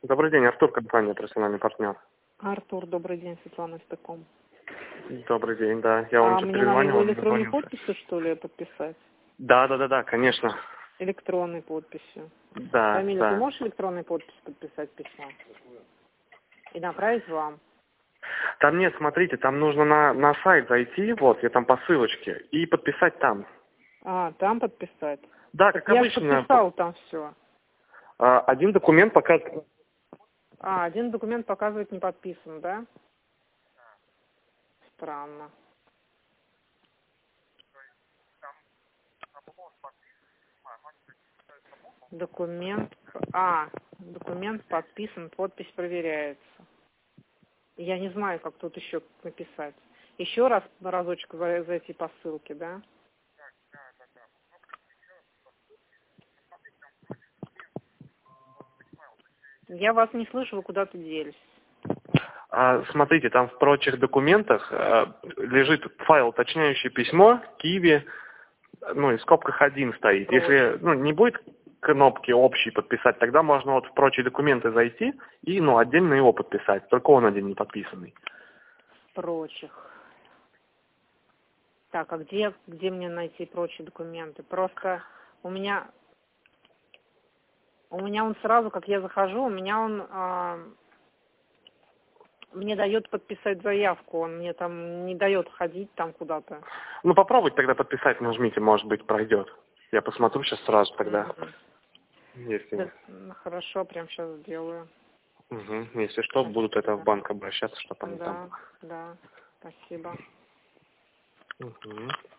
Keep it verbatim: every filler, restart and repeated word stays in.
Добрый день, Артур, компания «Профессиональный партнер». Артур, добрый день, Светлана Стыком. Добрый день, да. Я вам А сейчас мне надо перезвонил, его он электронной дозвонился. подписью, что ли, подписать? Да, да, да, да, конечно. Электронной подписью. Да, Фамилия, ты да. можешь электронной подписью подписать письмо? И направить вам? Там нет, смотрите, там нужно на, на сайт зайти, вот, я там по ссылочке, и подписать там. А, там подписать? Да, Так как я же обычно. подписал там все. а, Один документ пока... А, один документ показывает не подписан, да? Странно. Документ... А, документ подписан, подпись проверяется. Я не знаю, как тут еще написать. Еще раз, разочек за- зайти по ссылке, да? Я вас не слышу, вы куда-то делись. а, Смотрите, там в прочих документах а, лежит файл, уточняющий письмо, Киви, ну и в скобках один стоит. Если ну, не будет кнопки общий подписать, тогда можно вот в прочие документы зайти и ну, отдельно его подписать. Только он один не подписанный. Прочих. Так, а где, где мне найти прочие документы? Просто у меня, у меня он сразу, как я захожу, у меня он а, мне дает подписать заявку, он мне там не дает ходить там куда-то. Ну попробуйте тогда подписать, нажмите, может быть пройдет. Я посмотрю сейчас сразу тогда. Мгм. Если, Да, ну, хорошо, прям сейчас сделаю. Угу. Если что, будут это в Спасибо. банк обращаться, чтобы они там... Да, да, спасибо. Угу.